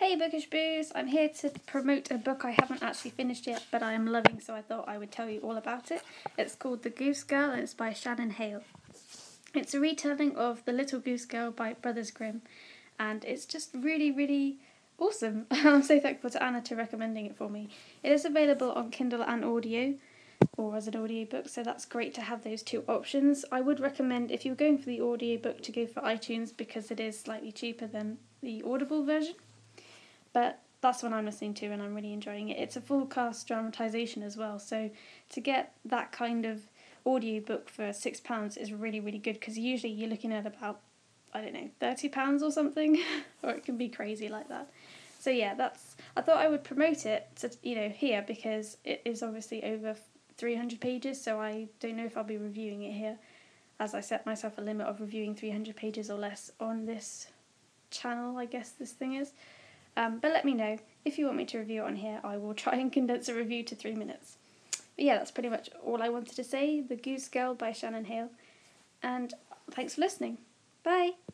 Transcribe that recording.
Hey Bookish Boos, I'm here to promote a book I haven't actually finished yet, but I am loving, so I thought I would tell you all about it. It's called The Goose Girl and it's by Shannon Hale. It's a retelling of The Little Goose Girl by Brothers Grimm, and it's just really, really awesome. I'm so thankful to Anna for recommending it for me. It is available on Kindle and audio, or as an audiobook, so that's great to have those two options. I would recommend, if you're going for the audiobook, to go for iTunes because it is slightly cheaper than the Audible version. But that's what I'm listening to and I'm really enjoying it. It's a full cast dramatisation as well, so to get that kind of audiobook for £6 is really, really good because usually you're looking at about, I don't know, £30 or something, or it can be crazy like that. So yeah, I thought I would promote it to, here because it is obviously over 300 pages, so I don't know if I'll be reviewing it here, as I set myself a limit of reviewing 300 pages or less on this channel, I guess this thing is. But let me know. If you want me to review it on here, I will try and condense a review to 3 minutes. But yeah, that's pretty much all I wanted to say. The Goose Girl by Shannon Hale. And thanks for listening. Bye!